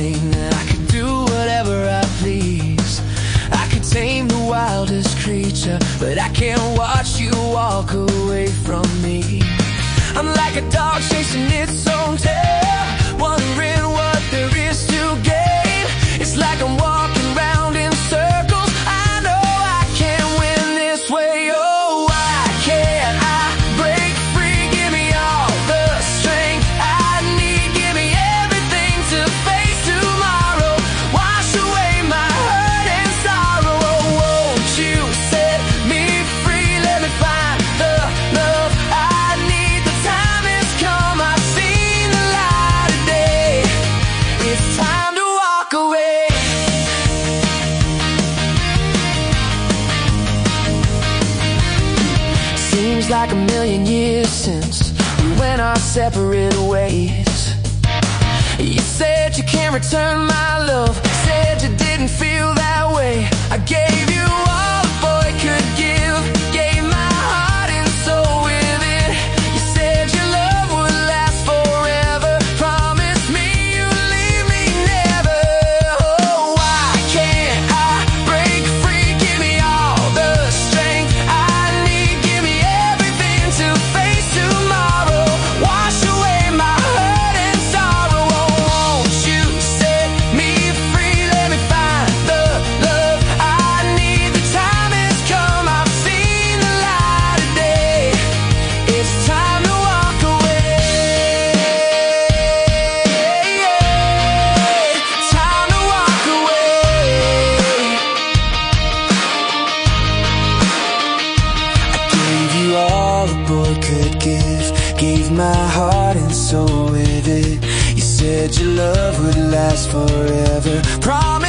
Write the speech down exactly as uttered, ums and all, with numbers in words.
saying that I could do whatever I please. I could tame the wildest creature, but I can't watch you walk away from me. I'm like a dog chasing its own tail, wondering what there is to gain. It's like I'm walking round in circles. I know I can't win this way. Oh, why can't I break free? Give me all the strength I need. Give me everything to face tomorrow. Wash away my hurt and sorrow. Oh, won't you set me free? Let me find the love I need. The time has come. I've seen the light of day. It's time to walk away. Seems like a million years since we went our separate ways. You said you can't return my love, said you didn't feel that way. I gave you all a boy could give, gave my heart and soul with it. You said your love would last forever, promised me you'd leave me never. Oh, why can't I break free? Give me all the strength I need. Give me everything to face tomorrow. Wash away my hurt and sorrow. Oh, won't you set me free? Let me find the love I need. The time has come. I've seen the light of day. It's time to walk away. Time to walk away. I gave you all a boy could give, gave my heart and soul with it. You said your love would last forever, promise